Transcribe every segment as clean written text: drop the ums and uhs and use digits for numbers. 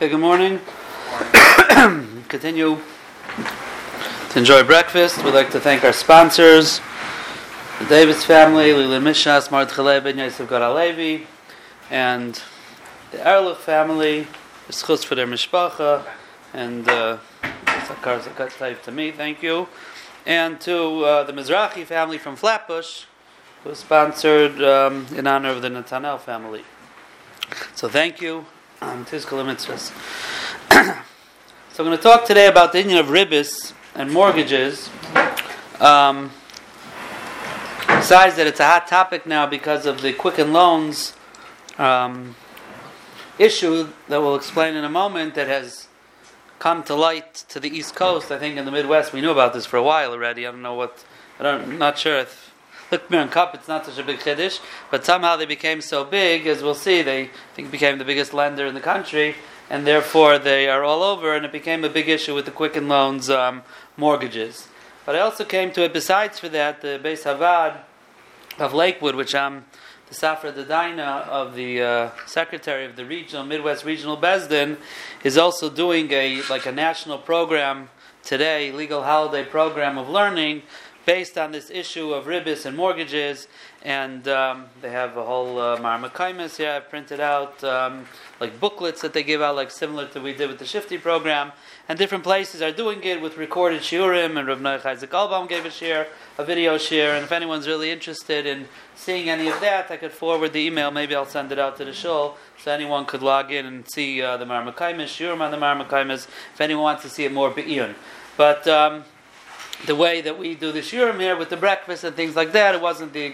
Okay, good morning. Continue to enjoy breakfast. We'd like to thank our sponsors, the Davis family, Lila Mishas, Mardchalei Ben Yosef Garalevi, and the Erlich family, Schutz for their mishpacha, and Zakar Zakat to me, thank you, and to the Mizrahi family from Flatbush, who sponsored in honor of the Netanel family. So thank you. Tizkol mitzvahs. So I'm going to talk today about the union of ribbis and mortgages. Besides that, it's a hot topic now because of the Quicken Loans issue that we'll explain in a moment that has come to light to the East Coast. I think in the Midwest we knew about this for a while already. I'm not sure if Lickmer and Cup, it's not such a big chiddush, but somehow they became so big, as we'll see, they became the biggest lender in the country, and therefore they are all over, and it became a big issue with the Quicken Loans mortgages. But I also came to it, besides for that, the Beis Havad of Lakewood, which I'm the Safra Dedaina of the secretary of the Midwest Regional Bezdin, is also doing a national program today, legal holiday program of learning, based on this issue of ribbis and mortgages, and they have a whole marmakaimis here I've printed out, like booklets that they give out, like similar to we did with the Shifty program, and different places are doing it with recorded shiurim, and Rav Noach Isaac Albaum gave a video share, and if anyone's really interested in seeing any of that, I could forward the email, maybe I'll send it out to the shul, so anyone could log in and see the marmakaimis, shiurim on the marmakaimis, if anyone wants to see it more be'iyun. But the way that we do the shiurim here with the breakfast and things like that, it wasn't the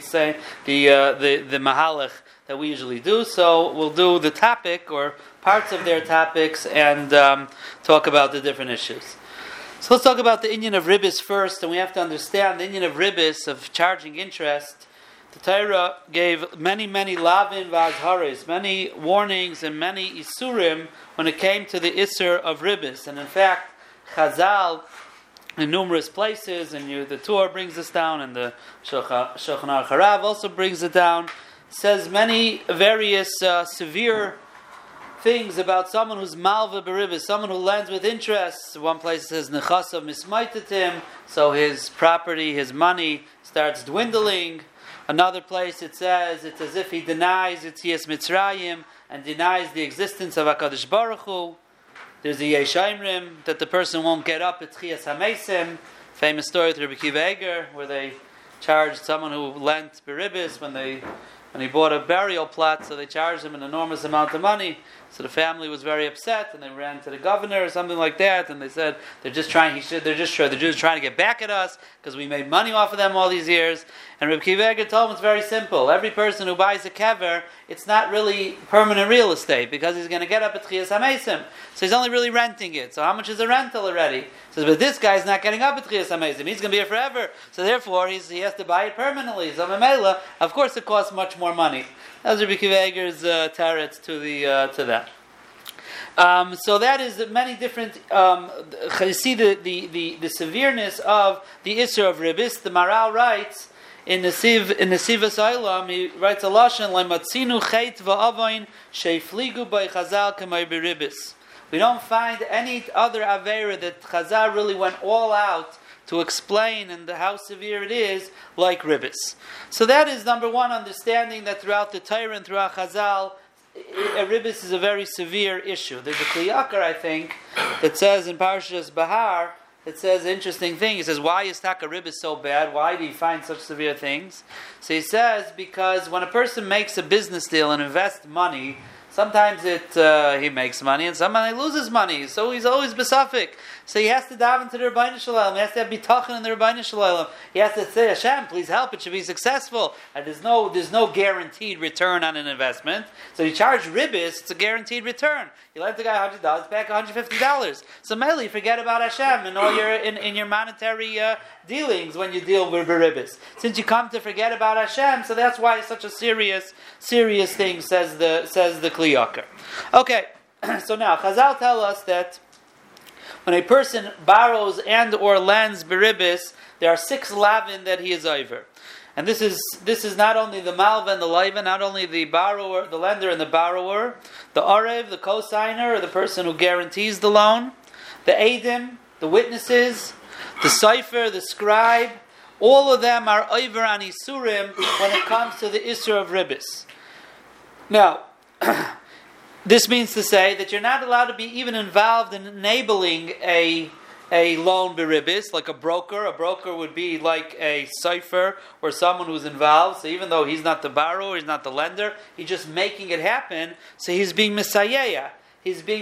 mahalach that we usually do. So we'll do the topic or parts of their topics and talk about the different issues. So let's talk about the inyan of ribbis first, and we have to understand the inyan of ribbis, of charging interest. The Torah gave many lavin v'azharis, many warnings and many isurim when it came to the isur of ribbis. And in fact, Chazal, in numerous places, and the Torah brings this down, and the Shulchan Aruch Harav also brings it down, says many various severe things about someone who's malva beribis, someone who lends with interest. One place says nechasav mismaitatim, so his property, his money starts dwindling. Another place it says it's as if he denies Yetzias Mitzrayim and denies the existence of HaKadosh Baruch Hu. There's the Yeshaimrim, that the person won't get up at Tchias HaMeisim. Famous story with Rabbi Akiva Eiger, where they charged someone who lent beribis when he bought a burial plot, so they charged him an enormous amount of money. So the family was very upset, and they ran to the governor or something like that, and they said they're just trying to get back at us because we made money off of them all these years. And Rabbi Akiva Eiger told him it's very simple. Every person who buys a kever, it's not really permanent real estate because he's going to get up at Tchias HaMeisim. So he's only really renting it. So how much is the rental already? He says, but this guy's not getting up at Tchias HaMeisim. He's going to be here forever. So therefore, he has to buy it permanently. So Mamela, of course, it costs much more money. That was Rabbi Akiva Eiger's teretz to that. So that is many different. You see the severeness of the Isser of Ribbis. The Maral writes in the Sivas Olam, he writes a lashon lematzinu chet va'avoin sheifligu by Chazal k'may b'Ribbis. We don't find any other avera that Chazal really went all out to explain and how severe it is, like ribbis. So that is number one, understanding that throughout the Torah and throughout Chazal, a ribbis is a very severe issue. There's a kliyakar, I think, that says in Parshas Bahar, it says an interesting thing. He says, why is taka ribbis so bad? Why do you find such severe things? So he says, because when a person makes a business deal and invests money, sometimes he makes money, and sometimes he loses money. So he's always besafik. So he has to dive into the Rebbeinu Shalom. He has to have bitachon in the Rebbeinu Shalom. He has to say, Hashem, please help. It should be successful. And there's no guaranteed return on an investment. So you charge ribbis, it's a guaranteed return. You lend the guy $100, back $150. So mainly forget about Hashem and all your in your monetary dealings when you deal with ribbis. Since you come to forget about Hashem, so that's why it's such a serious thing, says the Kli Yakar. Okay, so now Chazal tell us that when a person borrows and or lends beribis, there are 6 lavin that he is over. And this is not only the malva and the leiva, not only the borrower, the lender and the borrower, the arev, the cosigner, or the person who guarantees the loan, the edim, the witnesses, the cipher, the scribe. All of them are over on isurim when it comes to the isur of ribis. Now, this means to say that you're not allowed to be even involved in enabling a loan beribis, like a broker. A broker would be like a cipher or someone who's involved. So even though he's not the borrower, he's not the lender, he's just making it happen. So he's being misayaya. He's being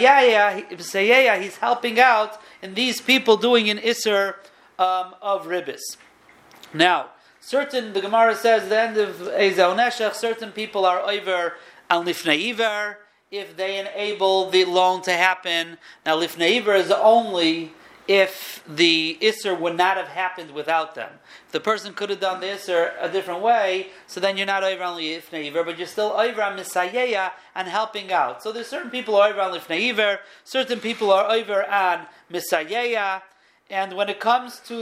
misayaya. He's helping out in these people doing an isser of ribis. Now, the Gemara says at the end of Ezel Neshech, certain people are over on lifnei iver if they enable the loan to happen. Now, lifnei iver is only if the isser would not have happened without them. If the person could have done the isser a different way, so then you're not over on lifnei iver, but you're still over on misayeya and helping out. So there's certain people are over on lifnei iver, certain people are over on misayeya. And when it comes to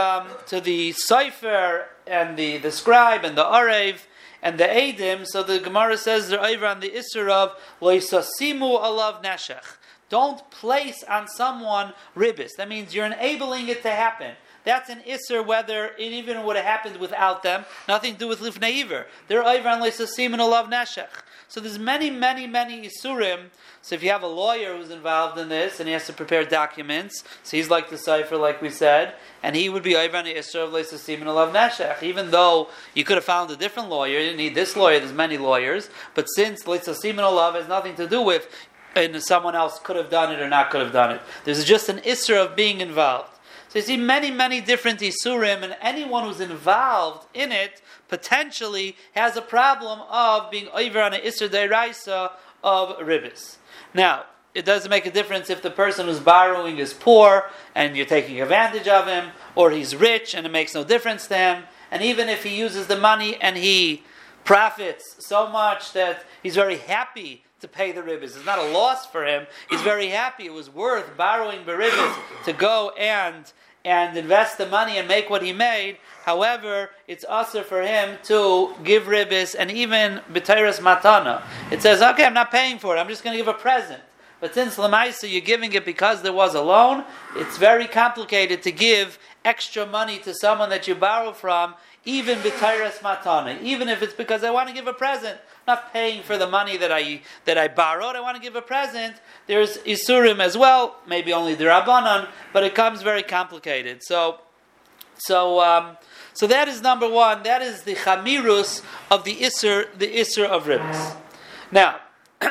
the cipher and the scribe and the arev and the edim, so the Gemara says they're over on the isser of loisasimu alav neshech. Don't place on someone ribis. That means you're enabling it to happen. That's an isser whether it even would have happened without them. Nothing to do with lifnei iver. They're over on loisasim and alav neshech. So there's many isurim. So if you have a lawyer who's involved in this and he has to prepare documents, so he's like the cipher, like we said, and he would be over on the isser of leisasim and alav neshech. Even though you could have found a different lawyer, you didn't need this lawyer. There's many lawyers, but since leisasim and alav has nothing to do with, and someone else could have done it or not could have done it. There's just an isser of being involved. So you see many different isurim, and anyone who's involved in it potentially has a problem of being over on an isser deraisa of ribis. Now, it doesn't make a difference if the person who's borrowing is poor and you're taking advantage of him, or he's rich and it makes no difference to him. And even if he uses the money and he profits so much that he's very happy to pay the ribis. It's not a loss for him. He's very happy. It was worth borrowing beribis to go and invest the money and make what he made. However, it's also for him to give ribis and even b'teiras matana. It says, okay, I'm not paying for it. I'm just going to give a present. But since Lamaisa, you're giving it because there was a loan, it's very complicated to give extra money to someone that you borrow from, even b'teiras matana. Even if it's because I want to give a present. I'm not paying for the money that I borrowed. I want to give a present. There's isurim as well, maybe only the rabbanon, but it comes very complicated. So that is number one. That is the chamirus of the isur of ribis. Now,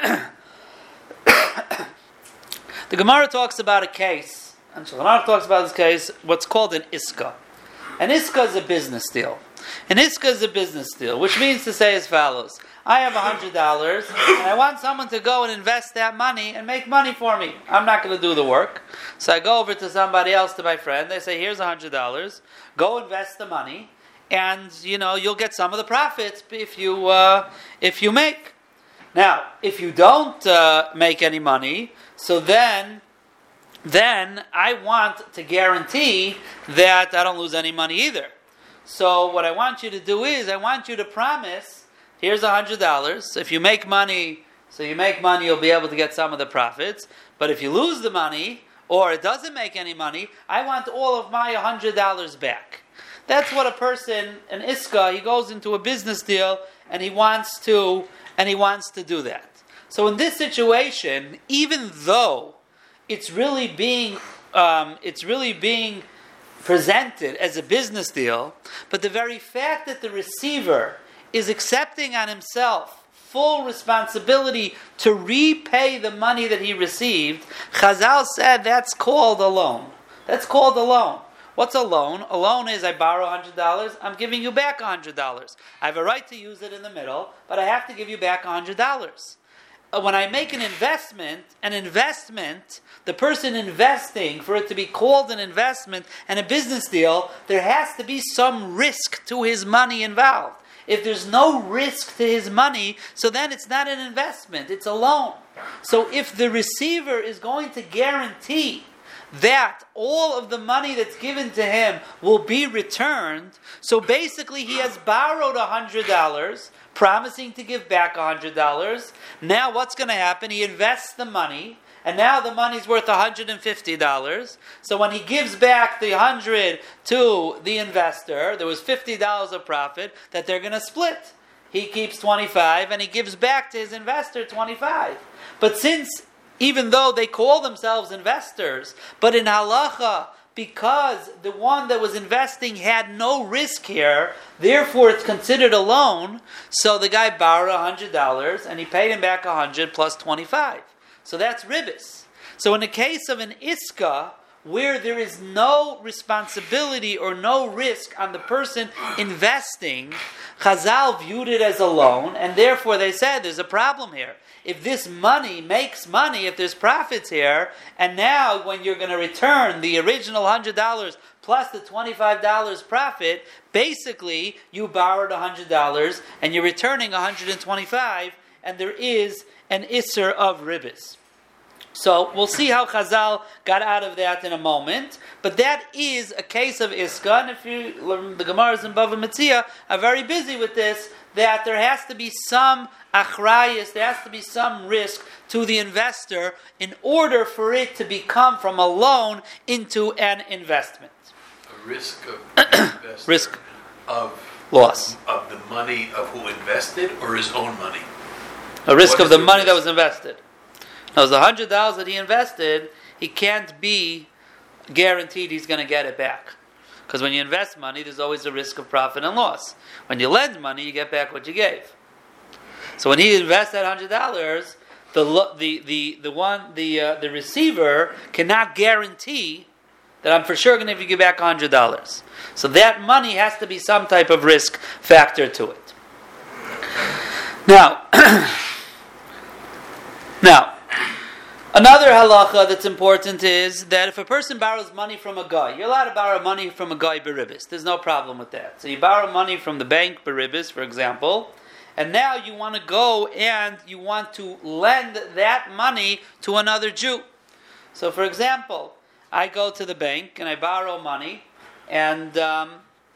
the Gemara talks about a case, and the Gemara talks about this case, what's called an iska. An iska is a business deal. An iska is a business deal, which means to say as follows. I have $100, and I want someone to go and invest that money and make money for me. I'm not going to do the work. So I go over to somebody else, to my friend. They say, here's $100. Go invest the money, and you'll get some of the profits if you make. Now, if you don't make any money, so then I want to guarantee that I don't lose any money either. So what I want you to do is, I want you to promise, here's $100. So if you make money, you'll be able to get some of the profits. But if you lose the money, or it doesn't make any money, I want all of my $100 back. That's what a person, an iska, he goes into a business deal and he wants to do that. So in this situation, even though it's really being presented as a business deal, but the very fact that the receiver is accepting on himself full responsibility to repay the money that he received, Chazal said that's called a loan. That's called a loan. What's a loan? A loan is I borrow $100, I'm giving you back $100. I have a right to use it in the middle, but I have to give you back $100. When I make an investment, the person investing, for it to be called an investment and a business deal, there has to be some risk to his money involved. If there's no risk to his money, so then it's not an investment, it's a loan. So if the receiver is going to guarantee that all of the money that's given to him will be returned. So basically he has borrowed $100, promising to give back $100. Now what's going to happen? He invests the money, and now the money's worth $150. So when he gives back the 100 to the investor, there was $50 of profit that they're going to split. He keeps 25 and he gives back to his investor 25. But since, even though they call themselves investors, but in halacha, because the one that was investing had no risk here, therefore it's considered a loan, so the guy borrowed $100 and he paid him back 100 plus 25. So that's ribis. So in the case of an iska, where there is no responsibility or no risk on the person investing, Chazal viewed it as a loan, and therefore they said there's a problem here. If this money makes money, if there's profits here, and now when you're going to return the original $100 plus the $25 profit, basically you borrowed $100 and you're returning $125, and there is an isser of ribis. So we'll see how Chazal got out of that in a moment. But that is a case of Iska. And if you learn the Gemaras in Bava Metzia are very busy with this, that there has to be some achrayus, there has to be some risk to the investor in order for it to become from a loan into an investment. A risk of risk of loss. Of the money of who invested or his own money? A risk of the money that was invested. Now, the $100 that he invested, he can't be guaranteed he's going to get it back. Because when you invest money, there's always a risk of profit and loss. When you lend money, you get back what you gave. So when he invests that $100, the receiver cannot guarantee that I'm for sure going to give you back $100. So that money has to be some type of risk factor to it. Now, another halacha that's important is that if a person borrows money from a guy, you're allowed to borrow money from a guy beribis. There's no problem with that. So you borrow money from the bank beribis, for example, and now you want to go and you want to lend that money to another Jew. So for example, I go to the bank and I borrow money, and now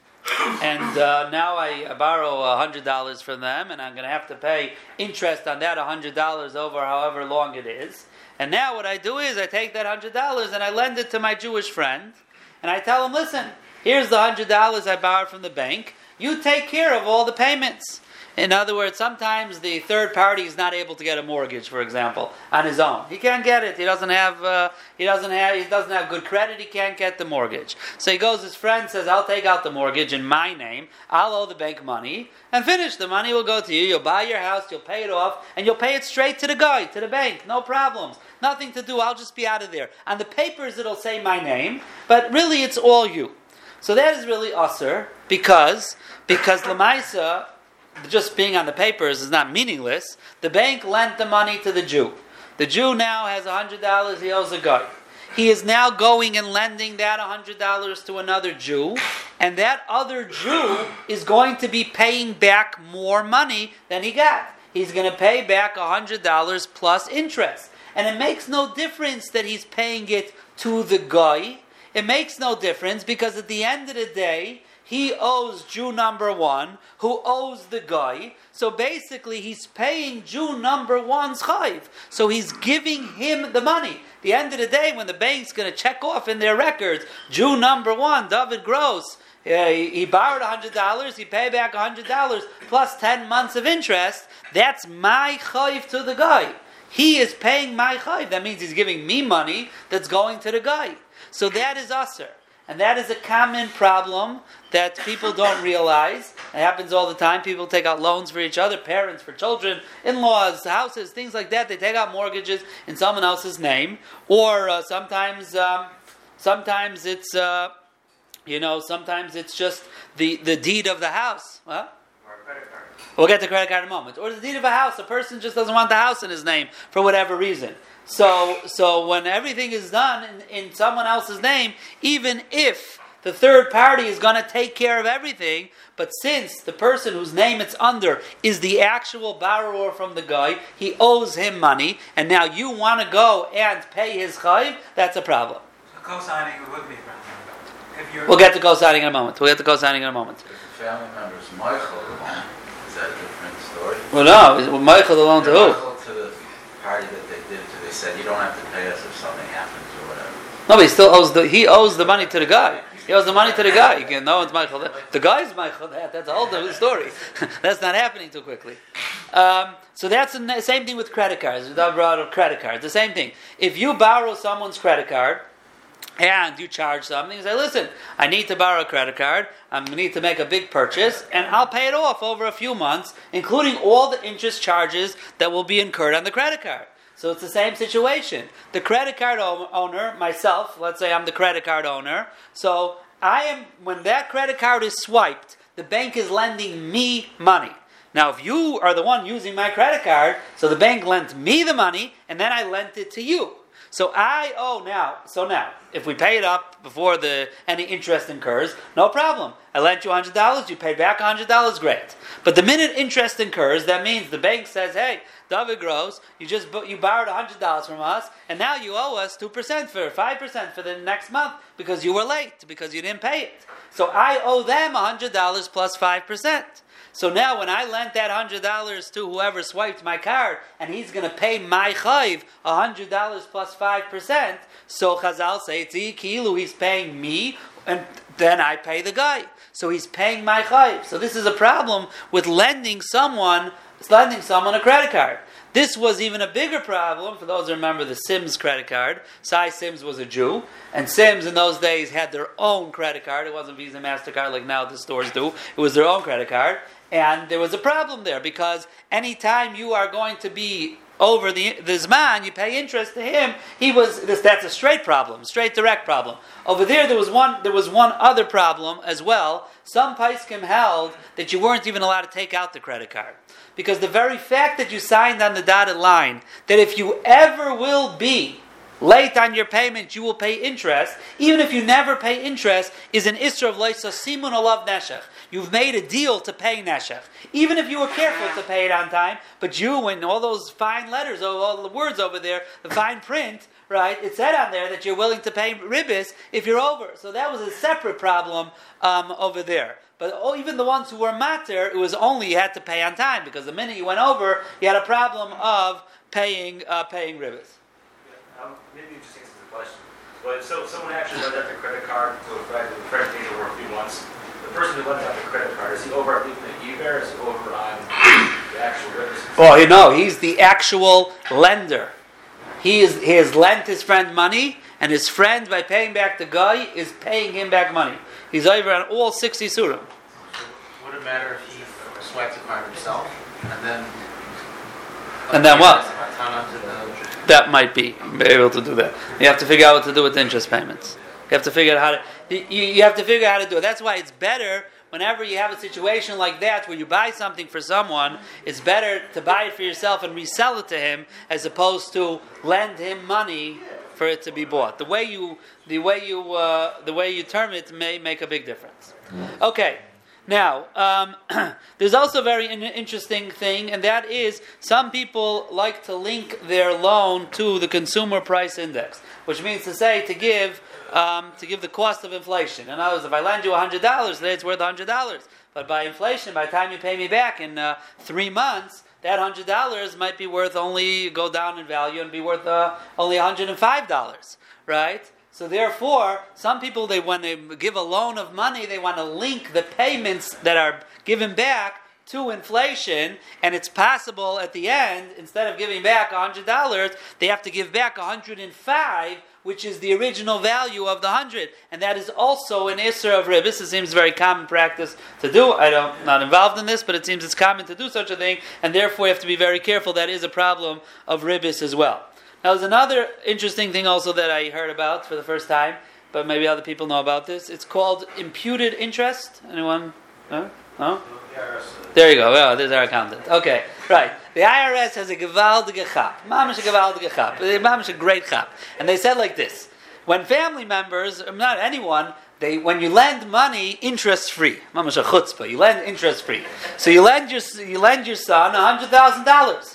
I borrow $100 from them, and I'm going to have to pay interest on that $100 over however long it is. And now what I do is I take that $100 and I lend it to my Jewish friend, and I tell him, listen, here's the $100 I borrowed from the bank. You take care of all the payments. In other words, sometimes the third party is not able to get a mortgage, for example, on his own. He can't get it. He doesn't have good credit. He can't get the mortgage. So he goes. His friend says, "I'll take out the mortgage in my name. I'll owe the bank money, and finish. The money will go to you. You'll buy your house. You'll pay it off, and you'll pay it straight to the guy, to the bank. No problems. Nothing to do. I'll just be out of there. On the papers, it'll say my name, but really, it's all you. So that is really usher because Lamaisa." Just being on the papers is not meaningless. The bank lent the money to the Jew. The Jew now has $100 he owes a guy. He is now going and lending that $100 to another Jew, and that other Jew is going to be paying back more money than he got. He's going to pay back $100 plus interest. And it makes no difference that he's paying it to the guy. It makes no difference because at the end of the day, he owes Jew number one, who owes the guy. So basically, he's paying Jew number one's chayv. So he's giving him the money. At the end of the day, when the bank's going to check off in their records, Jew number one, David Gross, he borrowed $100, he paid back $100 plus 10 months of interest. That's my chayv to the guy. He is paying my chayv. That means he's giving me money that's going to the guy. So that is usher. And that is a common problem that people don't realize. It happens all the time. People take out loans for each other, parents for children, in-laws, houses, things like that. They take out mortgages in someone else's name. Or sometimes it's just the deed of the house. Huh? Or a credit card. We'll get the credit card in a moment. Or the deed of a house. A person just doesn't want the house in his name for whatever reason. So when everything is done in someone else's name, even if the third party is going to take care of everything, but since the person whose name it's under is the actual borrower from the guy, he owes him money, and now you want to go and pay his chayv, that's a problem. So co-signing would be if you're. We'll get to co-signing in a moment. If the family member's Michael alone, is that a different story? Well, no. Michael alone to who? Michael to the party that they did to. They said you don't have to pay us if something happens or whatever. No, but he still owes the money to the guy. He owes the money to the guy. No one's Michael. The guy's Michael. That's a whole different story. That's not happening too quickly. So that's the same thing with credit cards. We talked about credit cards. The same thing. If you borrow someone's credit card and you charge something, you say, listen, I need to borrow a credit card. I need to make a big purchase, and I'll pay it off over a few months, including all the interest charges that will be incurred on the credit card. So it's the same situation. The credit card owner, myself, let's say I'm the credit card owner, so when that credit card is swiped, the bank is lending me money. Now, if you are the one using my credit card, so the bank lent me the money, and then I lent it to you. So I owe now. So now, if we pay it up before any interest incurs, no problem. I lent you $100, you paid back $100, great. But the minute interest incurs, that means the bank says, hey, David Gross, you borrowed $100 from us, and now you owe us 2% for 5% for the next month because you were late, because you didn't pay it. So I owe them $100 plus 5%. So now when I lent that $100 to whoever swiped my card, and he's going to pay my chayv $100 plus 5%, so Chazal say, he's paying me, and then I pay the guy. So he's paying my chayv. So this is a problem with lending someone a credit card. This was even a bigger problem for those who remember the Sims credit card. Cy Sims was a Jew, and Sims in those days had their own credit card. It wasn't Visa, MasterCard like now the stores do. It was their own credit card. And there was a problem there because anytime you are going to be over this man, you pay interest to him. That's a straight problem, straight direct problem. Over there was one other problem as well. Some Paiskim held that you weren't even allowed to take out the credit card. Because the very fact that you signed on the dotted line, that if you ever will be late on your payment, you will pay interest, even if you never pay interest, is an Isra of Leisa Simun Olav Neshech. You've made a deal to pay Neshech. Even if you were careful to pay it on time, but you, and all those fine letters, all the words over there, the fine print, right, it said on there that you're willing to pay ribbis if you're over. So that was a separate problem over there. But even the ones who were matter, it was only you had to pay on time, because the minute you went over, you had a problem of paying ribbis. Maybe you just answered the question. But so someone actually lent out their credit card to a friend, and the friend pays over a few months. The person who lent out the credit card, is he over at the eBay, or is he over on the actual ribbis? Oh, he's the actual lender. He has lent his friend money, and his friend, by paying back the guy, is paying him back money. He's over on all 60 surim. Would it matter if he swiped the card himself and then what? That might be able to do that. You have to figure out what to do with interest payments. You have to figure out you have to figure out how to do it. That's why it's better whenever you have a situation like that where you buy something for someone, it's better to buy it for yourself and resell it to him as opposed to lend him money for it to be bought. The way you term it may make a big difference. Okay. Now, there's also a very interesting thing, and that is some people like to link their loan to the consumer price index, which means to say to give the cost of inflation. In other words, if I lend you $100, today it's worth $100, but by inflation, by the time you pay me back in 3 months, that $100 might be worth go down in value and be worth only $105, right? So therefore, some people, when they give a loan of money, they want to link the payments that are given back to inflation, and it's possible at the end, instead of giving back $100, they have to give back $105, which is the original value of the 100, and that is also an Isra of ribbis. It seems very common practice to do. I'm not involved in this, but it seems it's common to do such a thing, and therefore you have to be very careful. That is a problem of ribbis as well. Now, there's another interesting thing also that I heard about for the first time, but maybe other people know about this. It's called imputed interest. Anyone? No? There you go. Well, there's our accountant. Okay, right. The IRS has a gewaldige chap. Mamish a gewaldige chap. Mamish a great chap. And they said like this: when family members, not anyone, when you lend money interest-free, mamish a chutzpah, you lend interest-free. So you lend your son $100,000.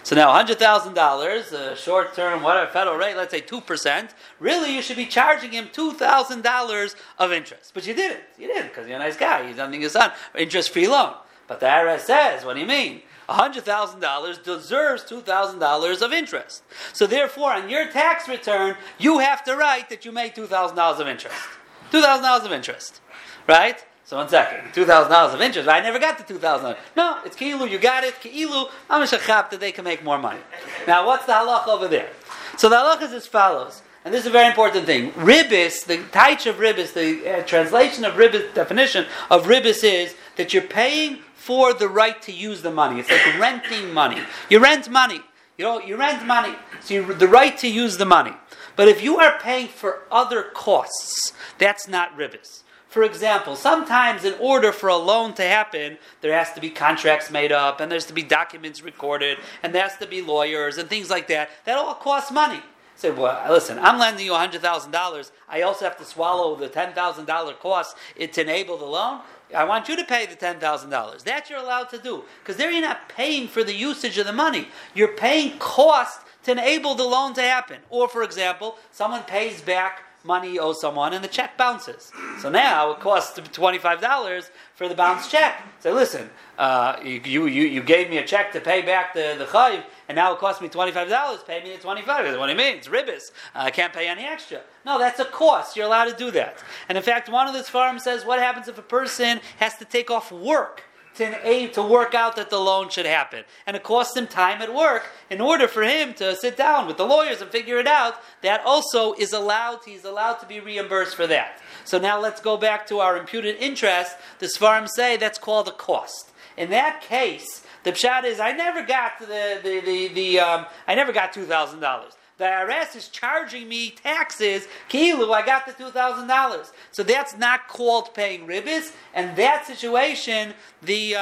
So now $100,000, short-term, whatever, federal rate, let's say 2%, really you should be charging him $2,000 of interest. But you didn't. You didn't, because you're a nice guy. You're lending your son interest-free loan. But the IRS says, what do you mean? $100,000 deserves $2,000 of interest. So therefore, on your tax return, you have to write that you made $2,000 of interest. $2,000 of interest. Right? So one second, $2,000 of interest. I never got the $2,000. No, it's ki'ilu. You got it. Ki'ilu. I'm a shachab that they can make more money. Now, what's the halach over there? So the halach is as follows, and this is a very important thing. Ribis, the taich of ribis, the translation of ribis, definition of ribis is that you're paying for the right to use the money. It's like renting money. You rent money. You rent money. So the right to use the money. But if you are paying for other costs, that's not ribis. For example, sometimes in order for a loan to happen, there has to be contracts made up, and there's to be documents recorded, and there has to be lawyers and things like that. That all costs money. Say, well, listen, I'm lending you $100,000. I also have to swallow the $10,000 cost to enable the loan. I want you to pay the $10,000. That you're allowed to do. Because there you're not paying for the usage of the money. You're paying cost to enable the loan to happen. Or, for example, someone pays back money you owe someone and the check bounces. So now it costs $25 for the bounced check. Say, listen, you gave me a check to pay back the chayiv, and now it costs me $25. Pay me the $25. What do you mean? It's ribis. I can't pay any extra. No, that's a cost. You're allowed to do that. And in fact, one of the farms says, what happens if a person has to take off work to work out that the loan should happen? And it costs him time at work in order for him to sit down with the lawyers and figure it out. That also is he's allowed to be reimbursed for that. So now let's go back to our imputed interest. The Sfarim say that's called a cost. In that case, the pshat is I never got I never got $2,000. The IRS is charging me taxes. Kilu, I got the $2,000. So that's not called paying ribis. And that situation, the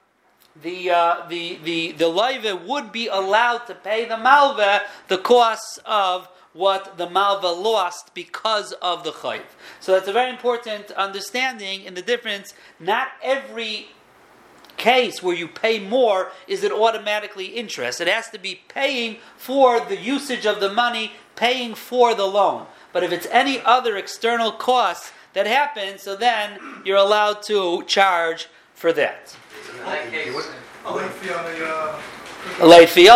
loiva would be allowed to pay the malva the costs of what the malva lost because of the chayiv. So that's a very important understanding in the difference. Not every case where you pay more is it automatically interest. It has to be paying for the usage of the money, paying for the loan. But if it's any other external cost that happens, so then you're allowed to charge for that. In that case, A late fee on the... A late fee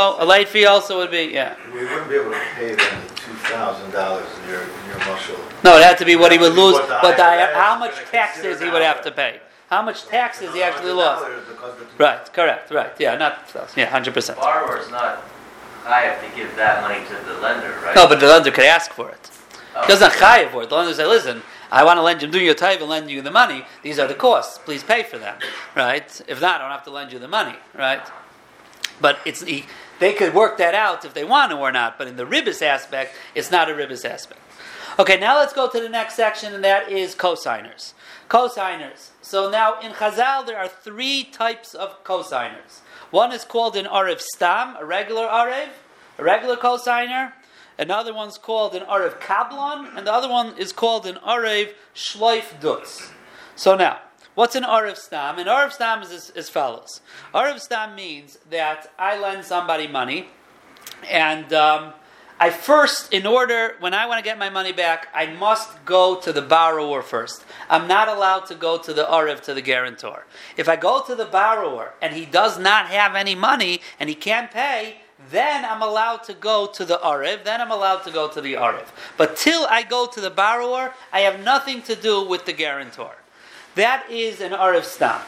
also would be, yeah. We wouldn't be able to pay them the $2,000 in your mushal. No, it had to be what he would lose, But how much taxes he would have to pay. How much taxes he actually lost. Right, correct, right. Yeah, 100%. Borrower is not chayav to give that money to the lender, right? No, but the lender could ask for it. He doesn't chayav for it. The lender say, listen, I want to lend you, do your tithe and lend you the money. These are the costs. Please pay for them, right? If not, I don't have to lend you the money, right? But they could work that out if they want to or not. But in the ribis aspect, it's not a ribis aspect. Okay, now let's go to the next section, and that is cosigners. Cosigners. So now in Chazal there are 3 types of cosigners. One is called an Arev Stam, a regular Arev, a regular cosigner. Another one's called an Arev Kablon, and the other one is called an Arev Shloif Dutz. So now, what's an Arev Stam? An Arev Stam is as follows. Arev Stam means that I lend somebody money, and I first, when I want to get my money back, I must go to the borrower first. I'm not allowed to go to the Arev, to the guarantor. If I go to the borrower and he does not have any money and he can't pay, then I'm allowed to go to the Arev, then I'm allowed to go to the Arev. But till I go to the borrower, I have nothing to do with the guarantor. That is an Arev Stam.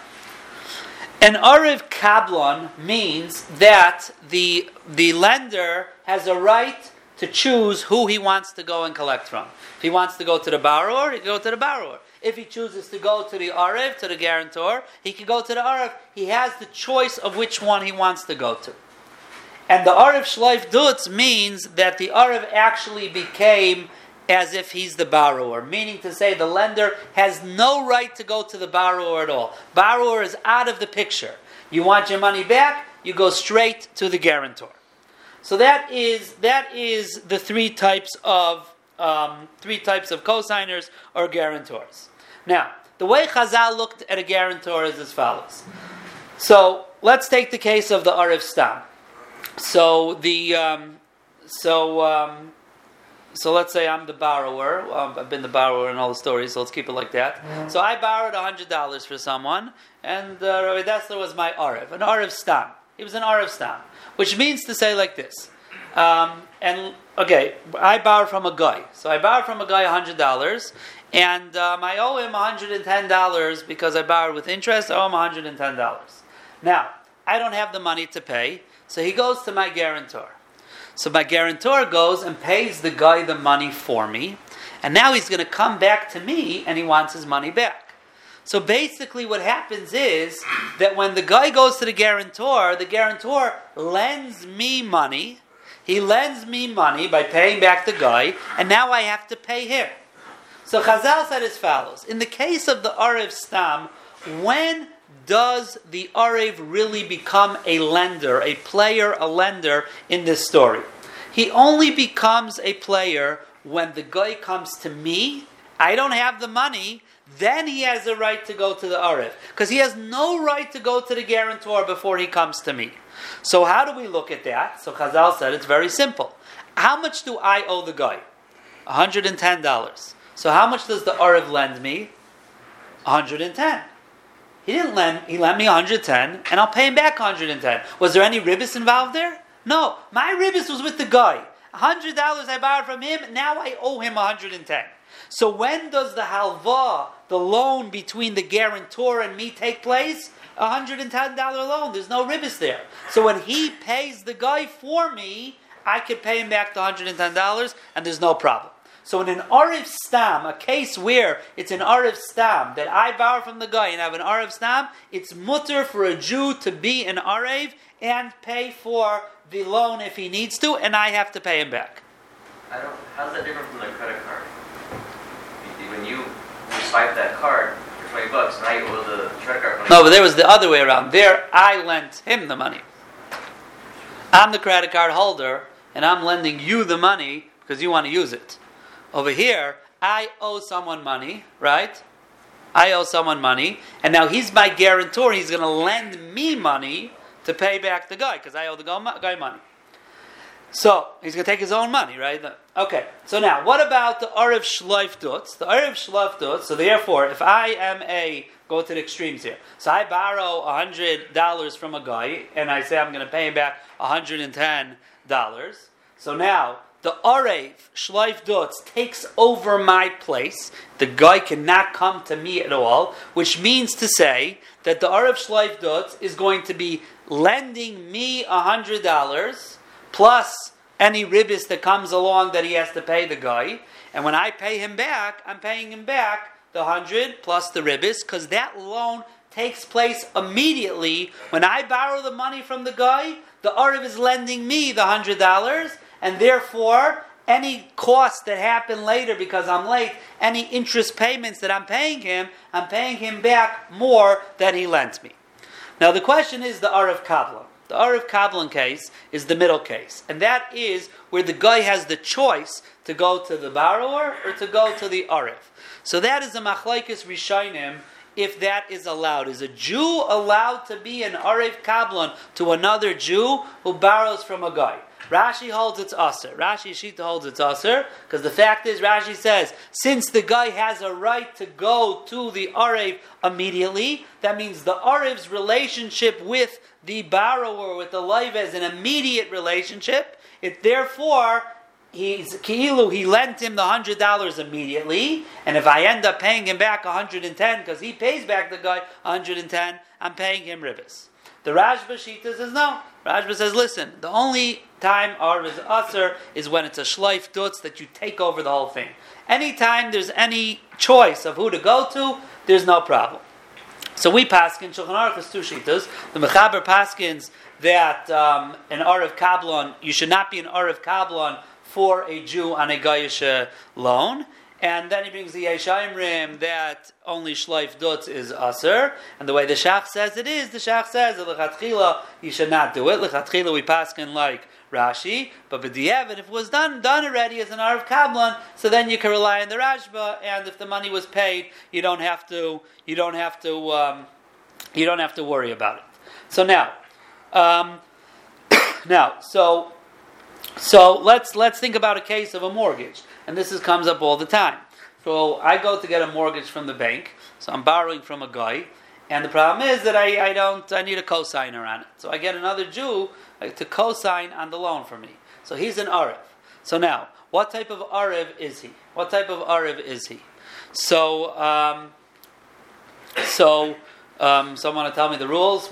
An Arev Kablon means that the lender has a right to choose who he wants to go and collect from. If he wants to go to the borrower, he can go to the borrower. If he chooses to go to the Arev, to the guarantor, he can go to the Arev. He has the choice of which one he wants to go to. And the Arev Shloif Dutz means that the Arev actually became as if he's the borrower, meaning to say the lender has no right to go to the borrower at all. Borrower is out of the picture. You want your money back, you go straight to the guarantor. So that is the 3 types of cosigners or guarantors. Now, the way Chazal looked at a guarantor is as follows. So let's take the case of the Arev Stam. So so let's say I'm the borrower. I've been the borrower in all the stories, so let's keep it like that. So I borrowed $100 for someone, and Rabbi Dessler was my Arev, an Arev Stam. He was an Arev Stam, which means to say like this. I borrowed from a guy. So I borrowed from a guy $100, and I owe him $110 because I borrowed with interest. I owe him $110. Now, I don't have the money to pay, so he goes to my guarantor. So my guarantor goes and pays the guy the money for me, and now he's going to come back to me and he wants his money back. So basically what happens is that when the guy goes to the guarantor lends me money. He lends me money by paying back the guy, and now I have to pay him. So Chazal said as follows. In the case of the Arev Stam, when does the Arev really become a lender, a player, a lender in this story? He only becomes a player when the guy comes to me, I don't have the money, then he has a right to go to the Arev. Because he has no right to go to the guarantor before he comes to me. So how do we look at that? So Chazal said it's very simple. How much do I owe the guy? $110. So how much does the Arev lend me? $110. He lent me $110, and I'll pay him back $110. Was there any ribbis involved there? No. My ribbis was with the guy. $100 I borrowed from him, now I owe him $110. So when does the halva, the loan between the guarantor and me, take place? $110 loan. There's no ribbis there. So when he pays the guy for me, I can pay him back the $110, and there's no problem. So in an Arev Stam, a case where it's an Arev Stam, that I borrow from the guy and have an Arev Stam, it's mutter for a Jew to be an Arev and pay for the loan if he needs to, and I have to pay him back. How's that different from the credit card? When you swipe that card for $20, now you owe the credit card money. No, but there was the other way around. There, I lent him the money. I'm the credit card holder, and I'm lending you the money because you want to use it. Over here, I owe someone money, right? I owe someone money, and now he's my guarantor. He's going to lend me money to pay back the guy, because I owe the guy money. So, he's going to take his own money, right? Okay, so now, what about the Arev Shleifdutz? The Arev Shleifdutz, so therefore, if I am go to the extremes here. So I borrow $100 from a guy, and I say I'm going to pay him back $110. So now, the Arev Shleifdutz takes over my place. The guy cannot come to me at all, which means to say that the Arev Shleifdutz is going to be lending me $100 plus any ribbis that comes along that he has to pay the guy. And when I pay him back, I'm paying him back the 100 plus the ribbis, because that loan takes place immediately. When I borrow the money from the guy, the Arev is lending me the $100, and therefore, any costs that happen later because I'm late, any interest payments that I'm paying him back more than he lent me. Now the question is the Arev Kablan. The Arev Kablan case is the middle case, and that is where the guy has the choice to go to the borrower or to go to the Arev. So that is a machlokes rishonim, if that is allowed. Is a Jew allowed to be an Arev Kablan to another Jew who borrows from a guy? Rashi holds it's aser. Rashi Shita holds it's aser, because the fact is, Rashi says, since the guy has a right to go to the Arev immediately, that means the Arev's relationship with the borrower, with the loiva, is an immediate relationship. Therefore, he lent him the $100 immediately, and if I end up paying him back $110 because he pays back the guy $110, I'm paying him ribbis. The Rashba Shita says no. Rashba says, listen, the only time Arev is aser is when it's a shleif dutz that you take over the whole thing. Anytime there's any choice of who to go to, there's no problem. So we paskin, Shulchan Aruch is two shitas. The Mechaber paskins that an Arev Kablan, you should not be an Arev Kablan for a Jew on a Gayish loan. And then he brings the Yeshaimrim that only Shleif Dutz is Aser. And the way the Shach says it is, the Shach says that L'chatchila you should not do it. L'chatchila we paskin like Rashi. But B'diavad, if it was done already as an Arev Kablan, so then you can rely on the Rashba, and if the money was paid, you don't have to worry about it. So now, Now, so let's think about a case of a mortgage, and comes up all the time. So I go to get a mortgage from the bank, so I'm borrowing from a guy, and the problem is that I need a cosigner on it. So I get another Jew to cosign on the loan for me. So he's an Arev. So now, what type of Arev is he? So someone to tell me the rules.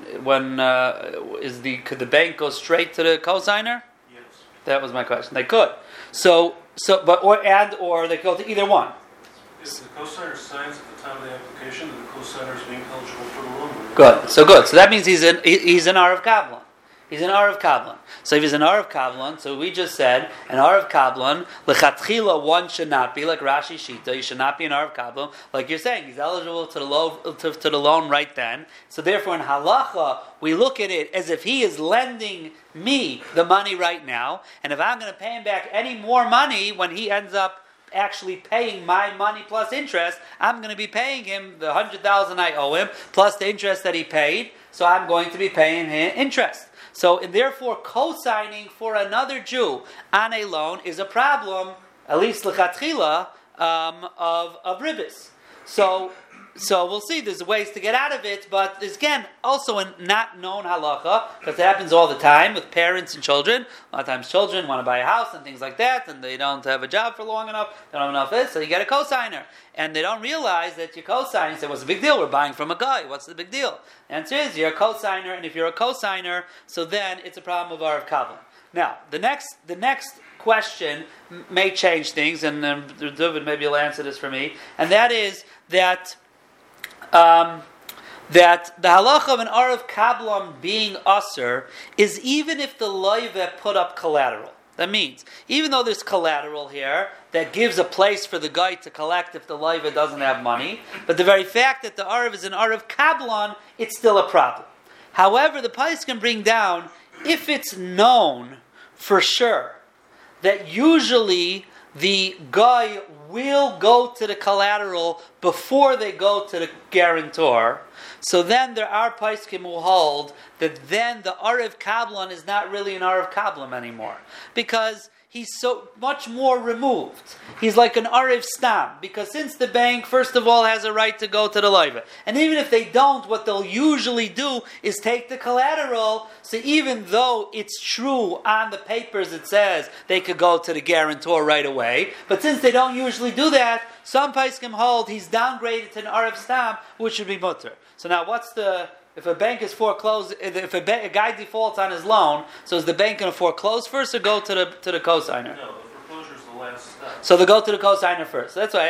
Could the bank go straight to the cosigner? Yes. That was my question. They could. Or they could go to either one. If the cosigner signs at the time of the application, then the cosigner is being eligible for the loan. Good. So that means he's an Arav Kablan. He's an Arav Kablan. So if he's an Arav Kablan, so we just said an Arav Kablan, lechatchila one should not be like Rashi Shita. You should not be an Arav Kablan, like you're saying. He's eligible to the loan right then. So therefore, in halacha, we look at it as if he is lending me the money right now, and if I'm going to pay him back any more money when he ends up actually paying my money plus interest, I'm going to be paying him the $100,000 I owe him plus the interest that he paid. So I'm going to be paying him interest. So, and therefore, co-signing for another Jew on a loan is a problem, at least l'chatchila, of ribbis. So we'll see. There's ways to get out of it, but there's again also a not known halacha, because it happens all the time with parents and children. A lot of times, children want to buy a house and things like that, and they don't have a job for long enough. They don't have enough of it, so you get a cosigner, and they don't realize that you're cosigning. Say, what's the big deal? We're buying from a guy. What's the big deal? The answer is you're a cosigner, and if you're a cosigner, so then it's a problem of Arav Kablan. Now, the next question may change things, and David maybe will answer this for me, and that is that the halacha of an Arav Kablan being usher is even if the loive put up collateral. That means, even though there's collateral here that gives a place for the guy to collect if the loive doesn't have money, but the very fact that the Arav is an Arav Kablan, it's still a problem. However, the Pais can bring down, if it's known for sure that usually the guy will go to the collateral before they go to the guarantor. So then there are Paiskim who hold that then the Arav Kablan is not really an Arav Kablan anymore, because he's so much more removed. He's like an Arav Stam, because since the bank, first of all, has a right to go to the loiva, and even if they don't, what they'll usually do is take the collateral. So even though it's true on the papers it says they could go to the guarantor right away, but since they don't usually do that, some Paiskim hold he's downgraded to an Arav Stam, which should be mutter. So now if a bank is foreclosed, if a guy defaults on his loan, so is the bank going to foreclose first or go to the cosigner? No, the foreclosure is the last step. So they go to the cosigner first. That's why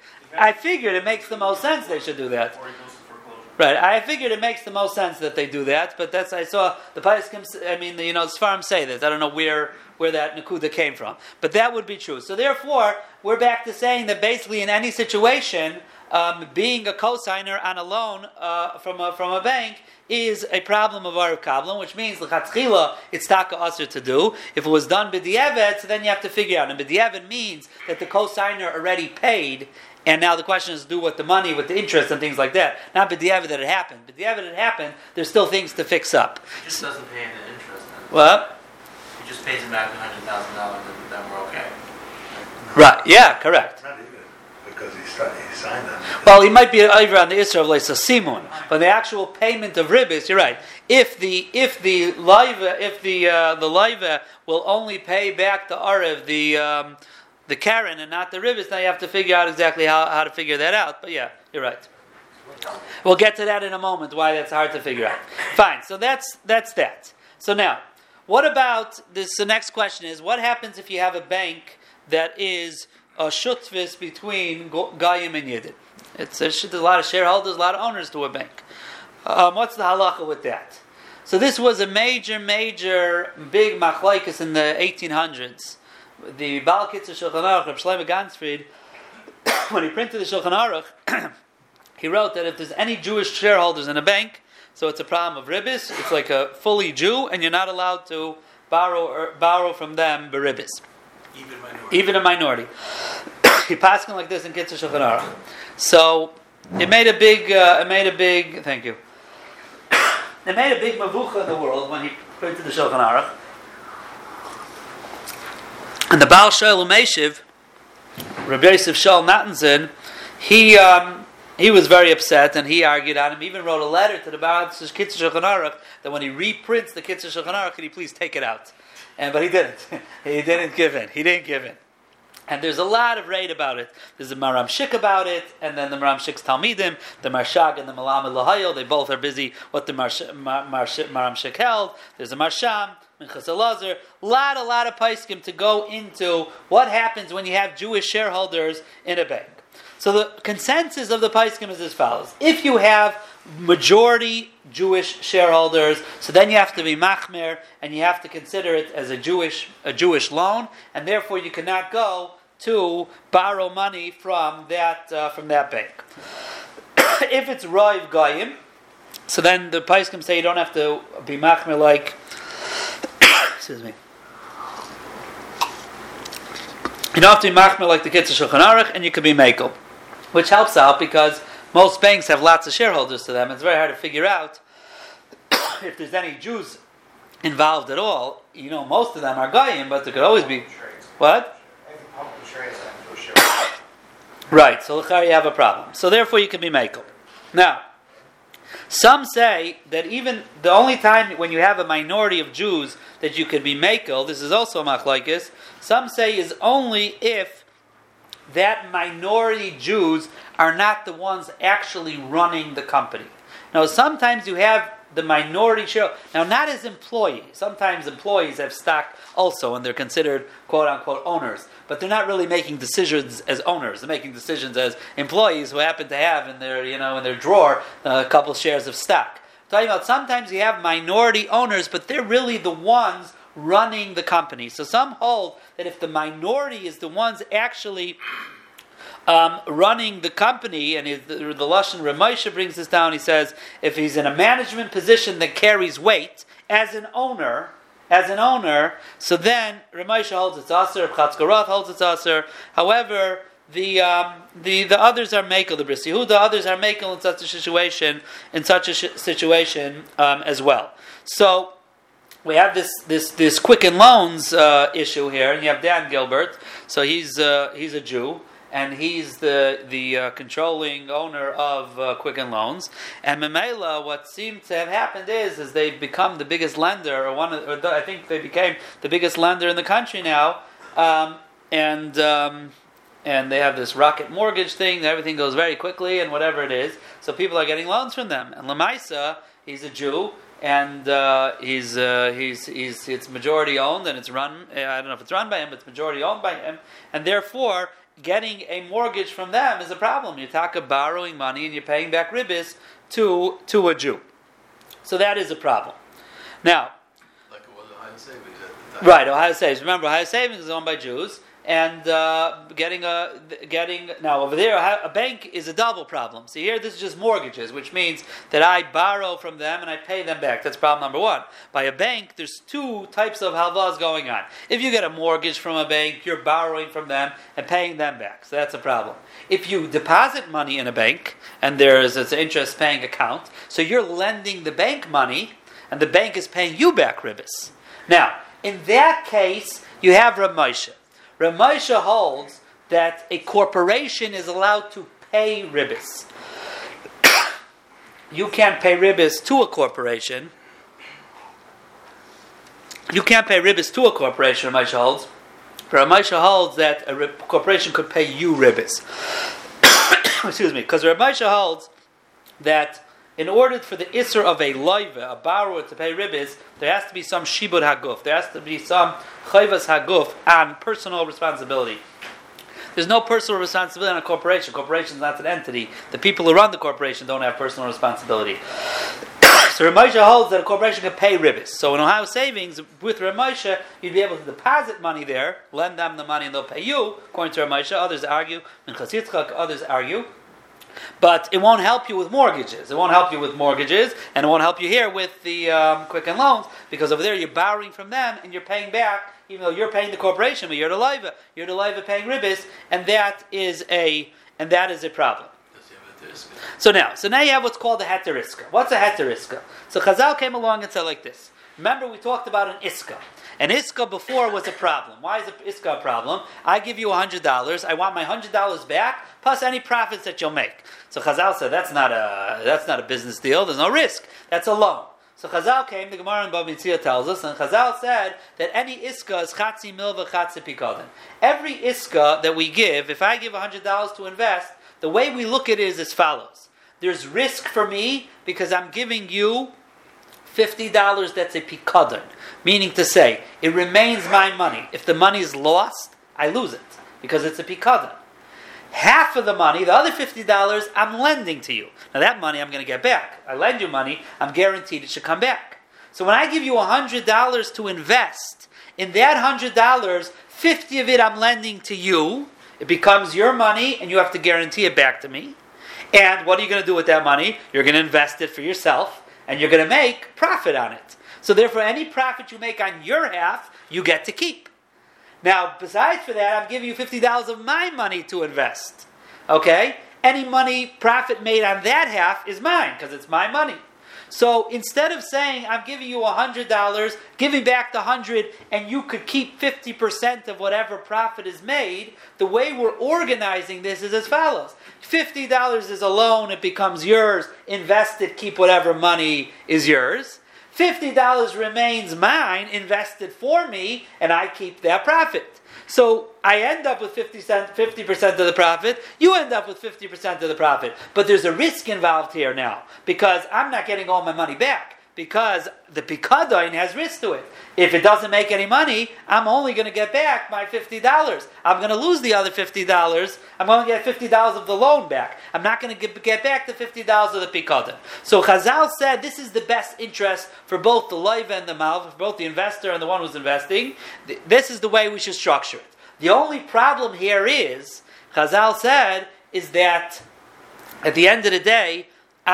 I figured it makes the most sense they should do that. Before he goes to foreclosure. Right, I figured it makes the most sense that they do that, but I saw the Paiskim, the Sfarim say this. I don't know where that Nakuda came from. But that would be true. So therefore, we're back to saying that basically in any situation, being a cosigner on a loan from a bank is a problem of Arav Kablan, which means l'chatchila it's taka asur to do. If it was done b'diavad, so then you have to figure out. And b'diavad means that the cosigner already paid, and now the question is do with the money, with the interest and things like that. Not b'diavad that it happened. B'diavad it happened. There's still things to fix up. He just doesn't pay any interest. What? He just pays him back $100,000, and then we're okay. Right. Yeah. Correct. Not even, because he signed on it. Well, he might be over on the Isra of Leisa Simun, but the actual payment of ribis, you're right. If the loiva will only pay back the Arev, the Karen, and not the ribis, now you have to figure out exactly how to figure that out. But yeah, you're right. We'll get to that in a moment. Why that's hard to figure out. Fine. So that's that. So now, what about this? The next question is: what happens if you have a bank that is a shutvis between Goyim and Yidden? There's a lot of shareholders, a lot of owners to a bank. What's the halacha with that? So this was a major big machlaikas in the 1800s. The Baal Kitzur Shulchan Aruch, Reb Shlomo Gansfried, when he printed the Shulchan Aruch, he wrote that if there's any Jewish shareholders in a bank, so it's a problem of ribbis, it's like a fully Jew, and you're not allowed to borrow from them beribis. Even a minority. He passed him like this in Kitzur Shulchan Aruch. So it made a big thank you. It made a big mavucha in the world when he printed the Shulchan Aruch. And the Baal Shoel Umeshiv, Rabbi Yosef Shaul Natanson, he was very upset and he argued on him. He even wrote a letter to the Baal Kitzur Shulchan Aruch that when he reprints the Kitzur Shulchan Aruch, can he please take it out? But he didn't. He didn't give in. He didn't give in. And there's a lot of raid about it. There's a Maram Shik about it, and then the Maram Shik's Talmidim, the Marshag and the Malam Lahayel, they both are busy what the Maram Shik held. There's a Marsham, Minchas Elazar, a lot of paiskim to go into what happens when you have Jewish shareholders in a bank. So the consensus of the paiskim is as follows. If you have majority Jewish shareholders, so then you have to be machmer, and you have to consider it as a Jewish loan, and therefore you cannot go to borrow money from that bank. If it's Roiv Goyim, so then the paiskim say you don't have to be machmer like excuse me. You don't have to be machmer like the Kitzur Shulchan Aruch, and you could be mekel, which helps out because most banks have lots of shareholders to them. It's very hard to figure out if there's any Jews involved at all. Most of them are Goyim, but there could always be what? Right, so l'chari you have a problem. So therefore you can be mekel. Now, some say that even the only time when you have a minority of Jews that you could be mekel, this is also machlokes, some say is only if that minority Jews are not the ones actually running the company. Now, sometimes you have the minority share. Now, not as employees. Sometimes employees have stock also, and they're considered quote-unquote owners. But they're not really making decisions as owners. They're making decisions as employees who happen to have in their drawer a couple shares of stock. I'm talking about sometimes you have minority owners, but they're really the ones running the company. So some hold that if the minority is the ones actually running the company, and the Lashon Ramosha brings this down, he says, if he's in a management position that carries weight as an owner, so then Ramosha holds its aser, Chatzkoroth holds its aser. However, the others are mekel, the Bris Yehuda, others are mekel in such a situation, as well. So we have this Quicken Loans issue here, and you have Dan Gilbert. So he's a Jew, and he's the controlling owner of Quicken Loans. And Memela, what seemed to have happened is they've become the biggest lender, I think they became the biggest lender in the country now, and they have this rocket mortgage thing. Everything goes very quickly, and whatever it is, so people are getting loans from them. And Lamaisa, he's a Jew. And it's majority owned, and it's run. I don't know if it's run by him, but it's majority owned by him, and therefore getting a mortgage from them is a problem. You're talking borrowing money and you're paying back ribbis to a Jew, so that is a problem. Now, like it was Ohio Savings at the time. Right, Ohio Savings. Remember, Ohio Savings is owned by Jews. And getting now over there, a bank is a double problem. See here, this is just mortgages, which means that I borrow from them and I pay them back. That's problem number one. By a bank, there's two types of halvas going on. If you get a mortgage from a bank, you're borrowing from them and paying them back. So that's a problem. If you deposit money in a bank and there's an interest-paying account, so you're lending the bank money and the bank is paying you back ribbis. Now, in that case, you have Rav Moshe. Rav Moshe holds that a corporation is allowed to pay ribbis. You can't pay ribbis to a corporation. Rav Moshe holds. Rav Moshe holds that a corporation could pay you ribbis. Excuse me, because Rav Moshe holds that in order for the isser of a loiva, a borrower, to pay ribbis, there has to be some shibud haguf. There has to be some chayvas haguf on personal responsibility. There's no personal responsibility on a corporation. Corporation is not an entity. The people who run the corporation don't have personal responsibility. So Rav Moshe holds that a corporation can pay ribbis. So in Ohio Savings, with Rav Moshe, you'd be able to deposit money there, lend them the money, and they'll pay you, according to Rav Moshe. Others argue, Minchas Yitzchak, others argue. But it won't help you with mortgages. And it won't help you here with the Quicken Loans, because over there you're borrowing from them and you're paying back, even though you're paying the corporation, but you're the loiva. You're the loiva paying ribbis, and that is a problem. So now you have what's called a heteriska. What's a heteriska? So Chazal came along and said like this. Remember, we talked about an iska. An iska before was a problem. Why is an iska a problem? I give you $100. I want my $100 back plus any profits that you'll make. So Chazal said that's not a business deal. There's no risk. That's a loan. So Chazal came. The Gemara in Bava Metzia tells us, and Chazal said that any iska is chatzi milva chatzi pikadon. Every iska that we give, if I give $100 to invest, the way we look at it is as follows. There's risk for me because I'm giving you $50 that's a pikadon. Meaning to say, it remains my money. If the money is lost, I lose it because it's a pikadon. Half of the money, the other $50, I'm lending to you. Now that money I'm going to get back. I lend you money, I'm guaranteed it should come back. So when I give you $100 to invest, in that $100, 50 of it I'm lending to you. It becomes your money and you have to guarantee it back to me. And what are you going to do with that money? You're going to invest it for yourself and you're going to make profit on it. So therefore, any profit you make on your half, you get to keep. Now, besides for that, I'm giving you $50 of my money to invest. Okay? Any money, profit made on that half is mine because it's my money. So instead of saying, I'm giving you $100, giving back the 100, and you could keep 50% of whatever profit is made, the way we're organizing this is as follows. $50 is a loan, it becomes yours, invest it, keep whatever money is yours. $50 remains mine, invested for me, and I keep that profit. So I end up with 50% of the profit, you end up with 50% of the profit. But there's a risk involved here now, because I'm not getting all my money back, because the pikadon has risk to it. If it doesn't make any money, I'm only going to get back my $50. I'm going to lose the other $50. I'm going to get $50 of the loan back. I'm not going to get back the $50 of the pikadon. So Chazal said this is the best interest for both the loiva and the malva, for both the investor and the one who's investing. This is the way we should structure it. The only problem here is, Chazal said, is that at the end of the day,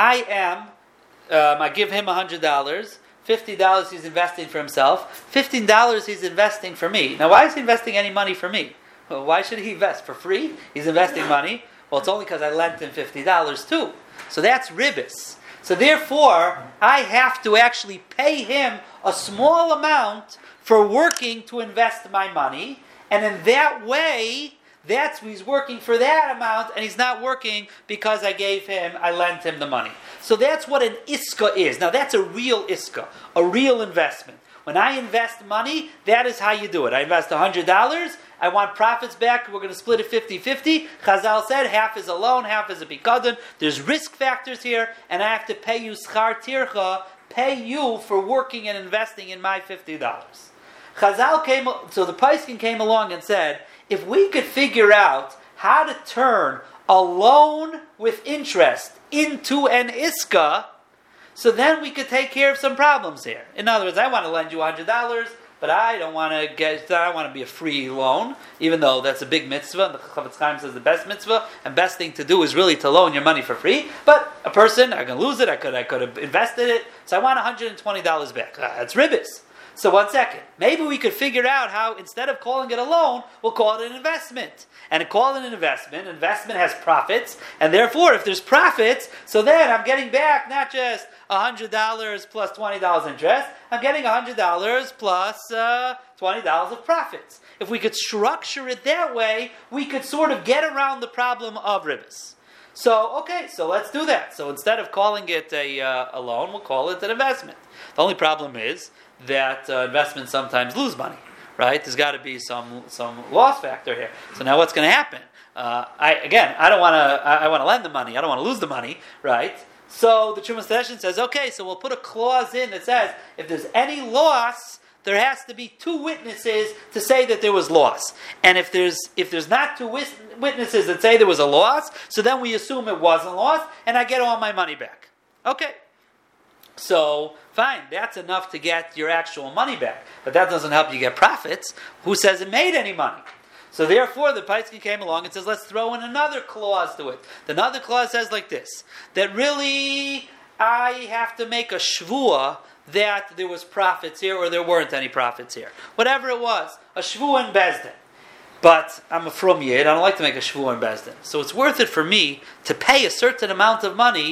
I give him $100, $50 he's investing for himself, $15 he's investing for me. Now, why is he investing any money for me? Well, why should he invest? For free? He's investing money? Well, it's only because I lent him $50 too. So that's ribis. So therefore, I have to actually pay him a small amount for working to invest my money, and in that way, he's working for that amount, and he's not working because I lent him the money. So that's what an iska is. Now that's a real iska, a real investment. When I invest money, that is how you do it. I invest $100, I want profits back, we're going to split it 50-50. Chazal said half is a loan, half is a pikadon. There's risk factors here, and I have to pay you schar tircha, pay you for working and investing in my $50. So the Paiskin came along and said, if we could figure out how to turn a loan with interest into an iska, so then we could take care of some problems here. In other words, I want to lend you $100, but I don't want to be a free loan, even though that's a big mitzvah. The Chavetz Chaim says the best mitzvah and best thing to do is really to loan your money for free. But a person, I can lose it, I could have invested it, so I want $120 back. That's ribis. So one second. Maybe we could figure out how, instead of calling it a loan, we'll call it an investment. And call it an investment. Investment has profits. And therefore, if there's profits, so then I'm getting back not just $100 plus $20 interest. I'm getting $100 plus $20 of profits. If we could structure it that way, we could sort of get around the problem of ribis. So let's do that. So instead of calling it a loan, we'll call it an investment. The only problem is that investments sometimes lose money, right? There's got to be some loss factor here. So now what's going to happen? I want to lend the money. I don't want to lose the money, right? So the Trumas Session says, okay, so we'll put a clause in that says if there's any loss, there has to be 2 witnesses to say that there was loss. And if there's not 2 witnesses that say there was a loss, so then we assume it wasn't lost, and I get all my money back. Okay. So, fine, that's enough to get your actual money back. But that doesn't help you get profits. Who says it made any money? So therefore, the Paiskin came along and says, let's throw in another clause to it. Another clause says like this, that really I have to make a shvuah that there was profits here or there weren't any profits here. Whatever it was, a shvuah in Bezdin. But I'm a frum yid, I don't like to make a shvuah in Bezdin. So it's worth it for me to pay a certain amount of money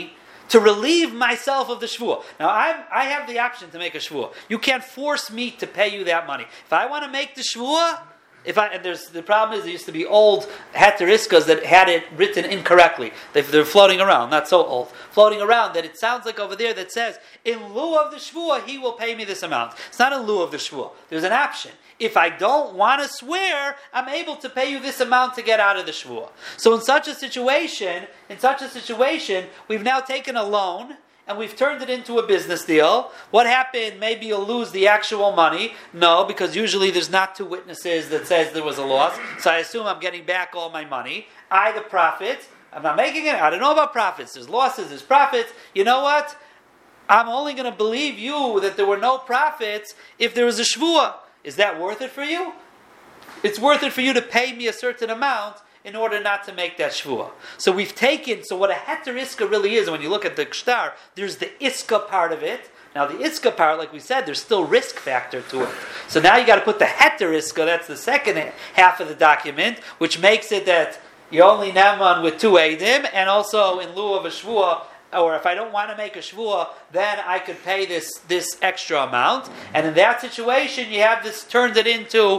to relieve myself of the shvuah. Now, I have the option to make a shvuah. You can't force me to pay you that money. If I want to make the shvuah, the problem is there used to be old heteriskas that had it written incorrectly. They're floating around, not so old, floating around that it sounds like over there that says, in lieu of the shvuah, he will pay me this amount. It's not in lieu of the shvuah. There's an option. If I don't want to swear, I'm able to pay you this amount to get out of the shvuah. So in such a situation, we've now taken a loan and we've turned it into a business deal. What happened? Maybe you'll lose the actual money. No, because usually there's not two witnesses that says there was a loss. So I assume I'm getting back all my money. I, the profit, I'm not making it. I don't know about profits. There's losses, there's profits. You know what? I'm only going to believe you that there were no profits if there was a shvuah. Is that worth it for you? It's worth it for you to pay me a certain amount in order not to make that shvuah. So what a heter iska really is, when you look at the kshtar, there's the iska part of it. Now the iska part, like we said, there's still risk factor to it. So now you got to put the heter iska, that's the second half of the document, which makes it that you only naman with two eidim, and also in lieu of a shvuah, or if I don't want to make a shvuah, then I could pay this extra amount. And in that situation, you have this turned it into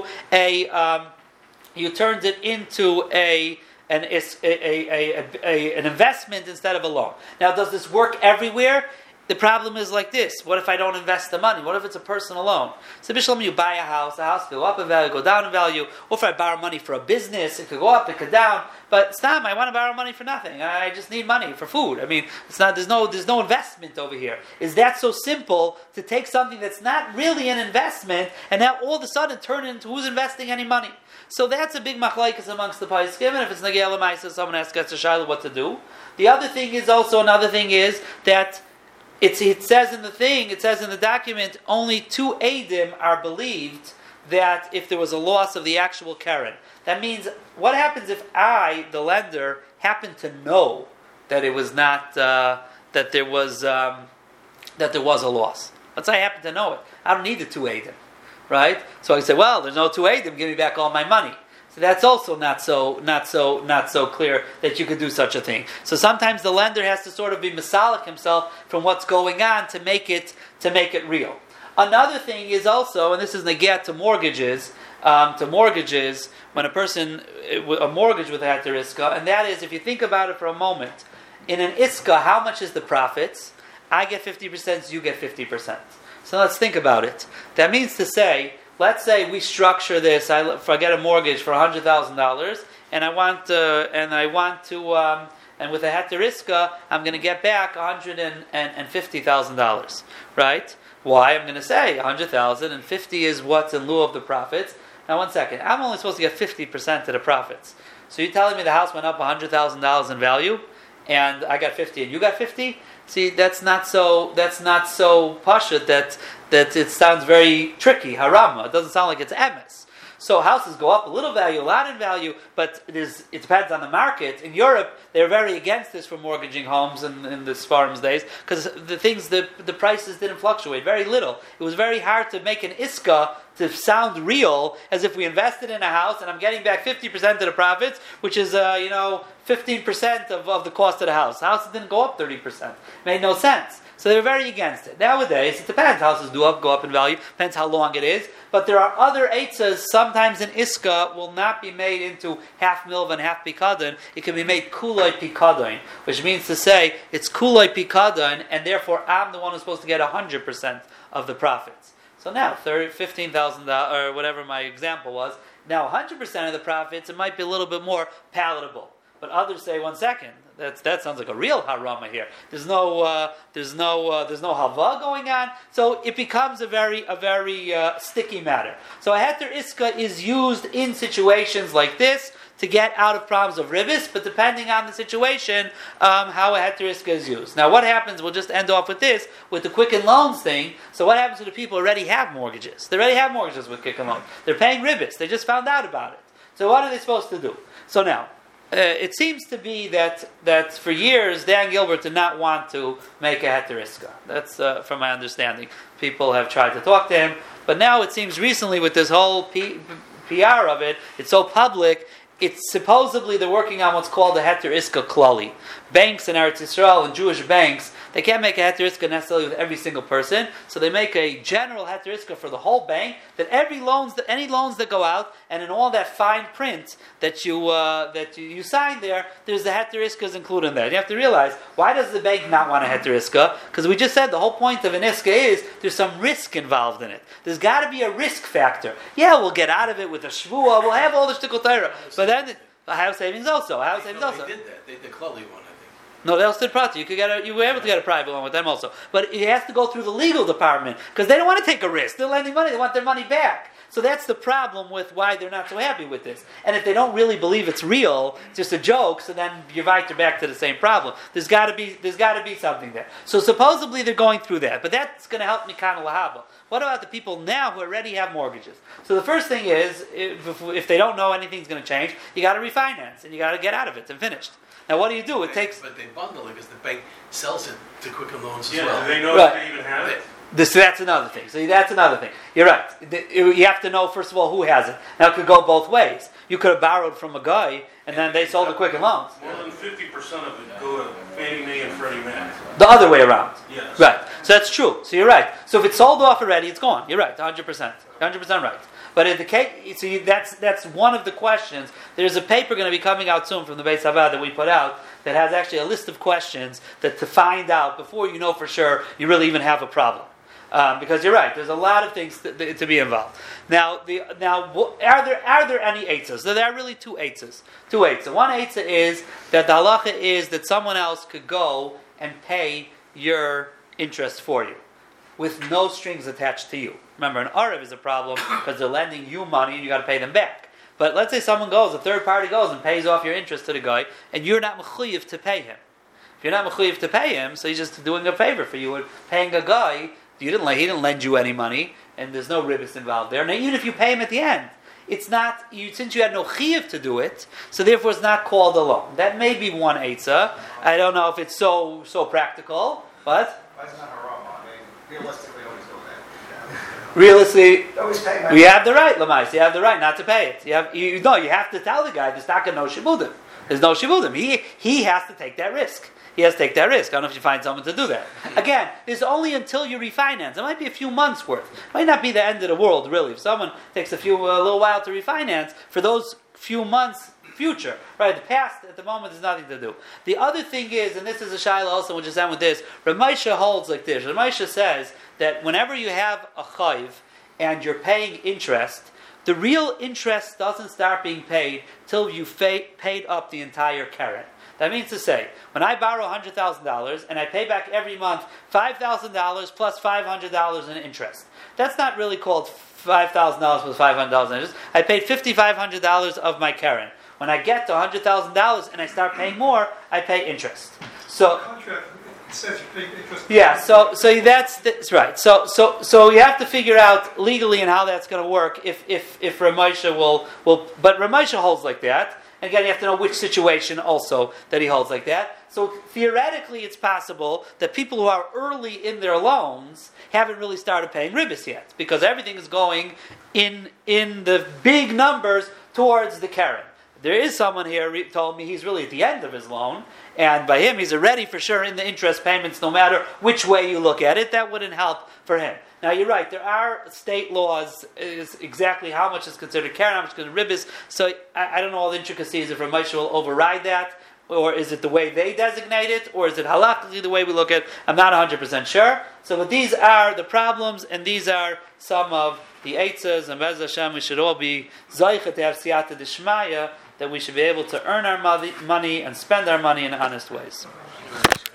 an investment instead of a loan. Now, does this work everywhere? The problem is like this. What if I don't invest the money? What if it's a personal loan? So, Bishlam, you buy a house could go up in value, go down in value. Or if I borrow money for a business, it could go up, it could down. But Stam, I want to borrow money for nothing. I just need money for food. I mean, it's not. There's no investment over here. Is that so simple to take something that's not really an investment and now all of a sudden turn it into who's investing any money? So that's a big machlaikas amongst the poskim, and if it's nagei l'maisa, someone asks a shayla what to do. The other thing is that it says in the document, only two eidim are believed that if there was a loss of the actual keren. That means, what happens if I, the lender, happen to know that it was not that there was a loss? Let's say I happen to know it. I don't need the two eidim, right? So I say, well, there's no two eidim, give me back all my money. So that's also not so clear that you could do such a thing. So sometimes the lender has to sort of be misalik himself from what's going on to make it real. Another thing is also, and this is negat to mortgages, when a person a mortgage with a heter iska, and that is, if you think about it for a moment, in an iska, how much is the profits? I get 50%, so you get 50%. So let's think about it. That means to say, let's say we structure this. I get a mortgage for $100,000, and and with a heter iska, I'm going to get back $150,000, right? Why? I'm going to say $100,000 and 50 is what's in lieu of the profits. Now, one second. I'm only supposed to get 50% of the profits. So you're telling me the house went up $100,000 in value, and I got 50, and you got 50? See, that's not so pashut that it sounds very tricky, harama. It doesn't sound like it's emes. So houses go up a little value, a lot in value, but it depends on the market. In Europe, they're very against this for mortgaging homes in the Sfarm's days, because the prices didn't fluctuate, very little. It was very hard to make an iska to sound real, as if we invested in a house and I'm getting back 50% of the profits, which is 15% of the cost of the house. The house didn't go up 30%. Made no sense. So they're very against it. Nowadays, it depends. Houses go up in value. Depends how long it is. But there are other eitzas. Sometimes an iska will not be made into half milva and half pikadon. It can be made kuloi pikadon, which means to say it's kuloi pikadon, and therefore I'm the one who's supposed to get 100% of the profits. So now, $15,000, or whatever my example was, now 100% of the profits, it might be a little bit more palatable. But others say, 1 second, that sounds like a real harama here. There's no hava going on, so it becomes a very sticky matter. So a heter iska is used in situations like this to get out of problems of ribis, but depending on the situation, how a heter iska is used. Now, what happens? We'll just end off with this, with the Quicken Loans thing. So, what happens to the people who already have mortgages? They already have mortgages with Quicken Loans. They're paying ribis. They just found out about it. So, what are they supposed to do? So now, it seems to be that for years Dan Gilbert did not want to make a heter iska. That's from my understanding. People have tried to talk to him, but now it seems recently with this whole PR of it, it's so public. it's supposedly they're working on what's called a heter iska klali. Banks in Eretz Yisrael and Jewish banks, they can't make a heter iska necessarily with every single person, so they make a general heter iska for the whole bank that any loans that go out, and in all that fine print that you sign there, there's the heter iskas included in there. You have to realize, why does the bank not want a heter iska? Because we just said the whole point of an iska is there's some risk involved in it. There's got to be a risk factor. Yeah, we'll get out of it with a shvua, we'll have all the shtickle Torah, but then house savings also. House savings also. They did that. They did Klali one, I think. No, they also did prati. You were able to get a private one with them also, but it has to go through the legal department because they don't want to take a risk. They're lending money; they want their money back. So that's the problem with why they're not so happy with this. And if they don't really believe it's real, it's just a joke, so then you're back to the same problem. There's got to be something there. So supposedly they're going through that, but that's going to help Mikana Lahaba. What about the people now who already have mortgages? So the first thing is, if they don't know anything's going to change, you got to refinance and you got to get out of it and finished. Now, what do? It takes. But they bundle it because the bank sells it to Quicken Loans as Yeah, well. do they know Right. if they even have it? That's another thing. So that's another thing. You're right. You have to know, first of all, who has it. Now, it could go both ways. You could have borrowed from a guy, and then they sold the Quicken Loans. More than 50% of it go to Fannie Mae and Freddie Mac. The other way around. Yes. Right. So that's true. So you're right. So if it's sold off already, it's gone. You're right. 100%. 100% right. But in the case, so that's one of the questions. There's a paper going to be coming out soon from the Beis Havad that we put out that has actually a list of questions that to find out before you know for sure you really even have a problem. Because you're right, there's a lot of things to be involved. Now, are there any eitzas? So there are really two eitzas. One eitzah is that the halacha is that someone else could go and pay your interest for you, with no strings attached to you. Remember, an Arab is a problem because they're lending you money and you got to pay them back. But let's say someone goes, a third party goes and pays off your interest to the guy, and you're not mechuyev to pay him. If you're not mechuyev to pay him, so he's just doing a favor for you and paying a guy. He didn't lend you any money, and there's no ribbis involved there. Now, even if you pay him at the end, it's not since you had no chiyuv to do it, so therefore it's not called a loan. That may be one eitzah. I don't know if it's so practical, but Why is it not haram? I mean, realistically, always do that. realistically, Always pay money. we have the right, Lamais. You have the right not to pay it. You have to tell the guy there's not no shibudim. There's no shibudim. He has to take that risk. He has to take that risk. I don't know if you find someone to do that. Again, it's only until you refinance. It might be a few months worth. It might not be the end of the world, really. If someone takes a little while to refinance, for those few months, future, right? The past, at the moment, there's nothing to do. The other thing is, and this is a shaila also, we'll just end with this, Rav Moshe holds like this. Rav Moshe says that whenever you have a chayv and you're paying interest, the real interest doesn't start being paid till you've paid up the entire keren. That means to say, when I borrow $100,000 and I pay back every month $5,000 plus $500 in interest, that's not really called $5,000 plus $500 in interest. I paid $5,500 of my keren. When I get to $100,000 and I start paying more, I pay interest. So, Contract says you pay interest. yeah. So that's right. So you have to figure out legally and how that's going to work. If Rav Moshe will, but Rav Moshe holds like that. And again, you have to know which situation also that he holds like that. So theoretically, it's possible that people who are early in their loans haven't really started paying ribbis yet, because everything is going in the big numbers towards the keren. There is someone here told me he's really at the end of his loan, and by him, he's already for sure in the interest payments, no matter which way you look at it. That wouldn't help for him. Now, you're right, there are state laws is exactly how much is considered keren, how much is considered ribbis, so I don't know all the intricacies if Rav Moshe will override that, or is it the way they designate it, or is it halachically the way we look at it? I'm not 100% sure. So but these are the problems, and these are some of the eitzas, and Bez Hashem, we should all be zaycha to have siyata d'shmaya, that we should be able to earn our money and spend our money in honest ways.